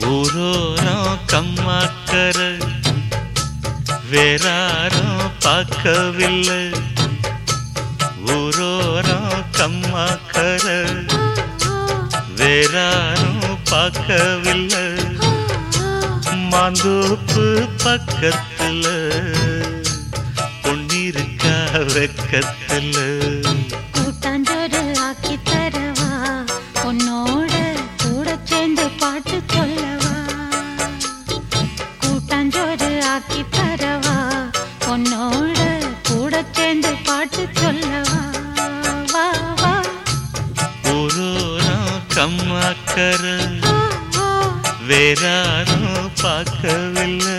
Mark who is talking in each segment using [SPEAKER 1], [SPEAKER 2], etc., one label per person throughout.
[SPEAKER 1] ஊரோரம் கம்மாக்கர வேறாரும் பார்க்கவில்லை. ஊரோரம் கம்மாக்கர வேறாரும் பார்க்கவில்லை. மாந்தோப்பு பக்கத்துல பொன்னிருக்கா வெக்கத்துல.
[SPEAKER 2] கூட்டாஞ்சோறு ஆக்கி தரவா, உன்னோட கூட சேர்ந்து பாட்டு சொல்லவா. கூட்டாஞ்சோறு ஆக்கி தரவா, உன்னோட கூட சேர்ந்து பாட்டு சொல்லவா. வா வா
[SPEAKER 1] ஊரோரம் கம்மாக்கர வேறாரும் பார்க்கவில்லை.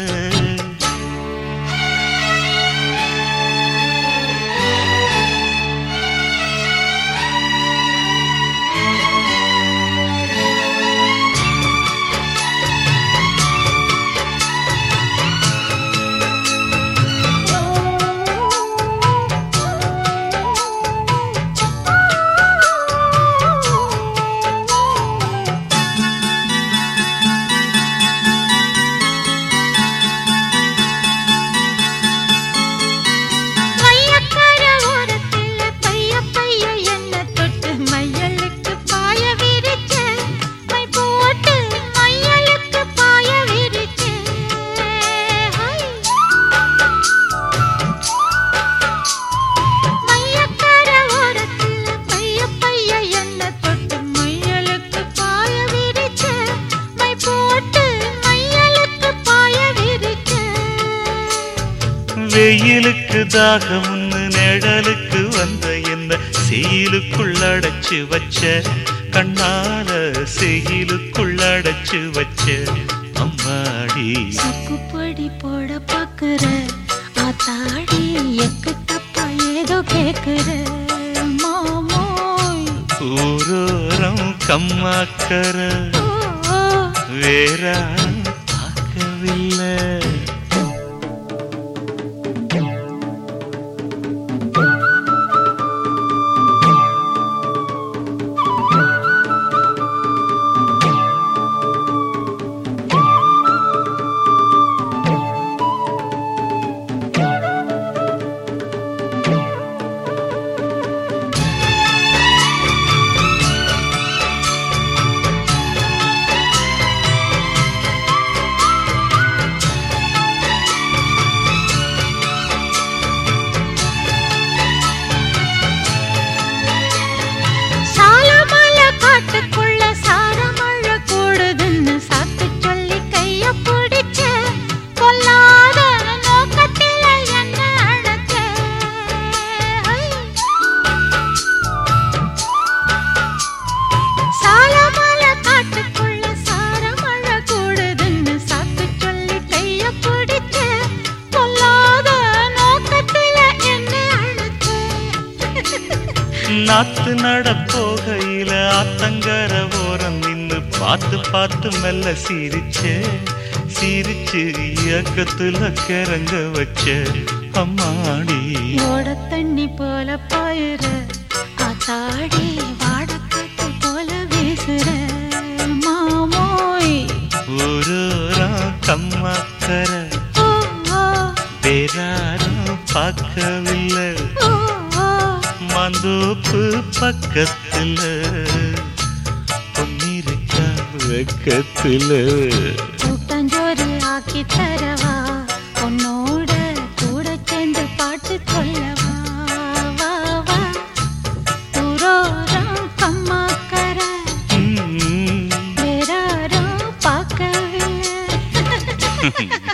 [SPEAKER 1] வெயிலுக்கு தாகம்னு நிழலுக்கு வந்த என்ன செயலுக்குள் அடைச்சு வச்ச, கண்ணால செயலுக்குள் அடைச்சு வச்ச அம்மாடி.
[SPEAKER 2] சக்குப்படி போட பாக்குற ஆத்தாடி, எக்கு தப்பா ஏதோ கேக்குற மாமோய்.
[SPEAKER 1] ஊரோரம் கம்மாக்கர வேறாரும் பார்க்கவில்லை. நாத்து நடப்போகையில ஆத்தங்கர ஓரம் நின்னு பார்த்து பார்த்து மெல்ல சிரிச்சே, சிரிச்சு இயக்கத்துல கிறங்க வச்ச அம்மாடி.
[SPEAKER 2] ஓட தண்ணி போல பாயுற ஆத்தாடி, வாடக்காத்து போல வீசுற மாமோய்.
[SPEAKER 1] ஊரோரம் கம்மாக்கர வேறாரும் பார்க்கவில்லை. மாந்தோப்பு பக்கத்துல பொன்னிருக்கா வெக்கத்துல.
[SPEAKER 2] கூட்டாஞ்சோறு ஆக்கி தரவா, உன்னோட கூட சேர்ந்து பாட்டு சொல்லவா. வா வா ஊரோரம் கம்மாக்கர வேறாரும் பார்க்கவில்லை.